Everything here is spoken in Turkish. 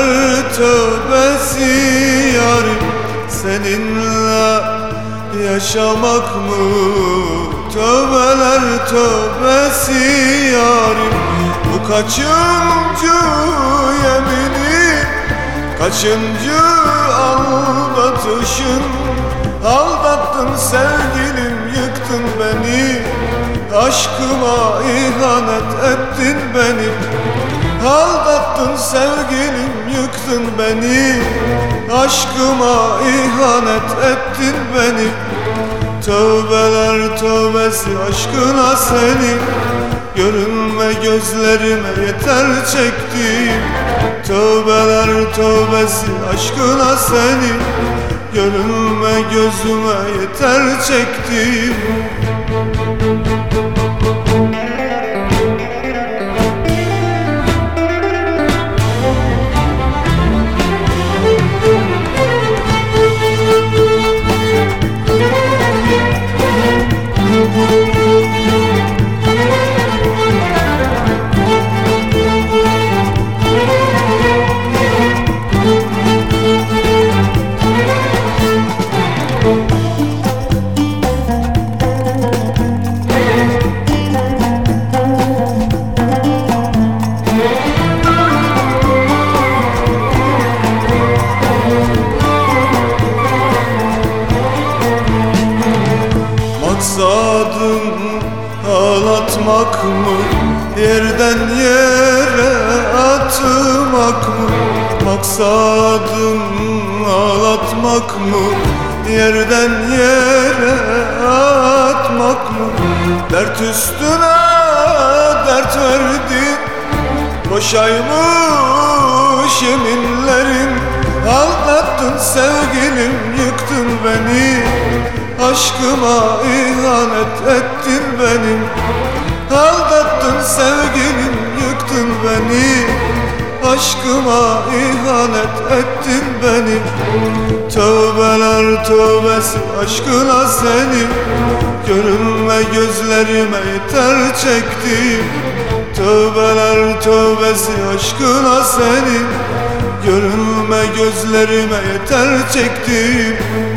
Tövbeler tövbesi yarim, seninle yaşamak mı? Tövbeler tövbesi yarim, bu kaçıncı yemini, kaçıncı aldatışın? Aldattın sevgilim, yıktın beni, aşkıma ihanet ettin beni. Aldattın sevgilim, yıktın beni, aşkıma ihanet ettin beni. Tövbeler tövbesi aşkına seni, görünme gözlerime yeter çektiğim. Tövbeler tövbesi aşkına seni, görünme gözüme yeter çektiğim. Maksadın ağlatmak mı? Yerden yere atmak mı? Maksadın ağlatmak mı? Yerden yere atmak mı? Dert üstüne dert verdin, boşaymış yeminlerin. Aldattın sevgilim, yıktın beni, aşkıma ihanet ettin benim. Aldattın sevgilim, yıktın beni, aşkıma ihanet ettin benim. Tövbeler tövbesi aşkına seni, görünme gözlerime yeter çektiğim. Tövbeler tövbesi aşkına seni, görünme gözlerime yeter çektiğim.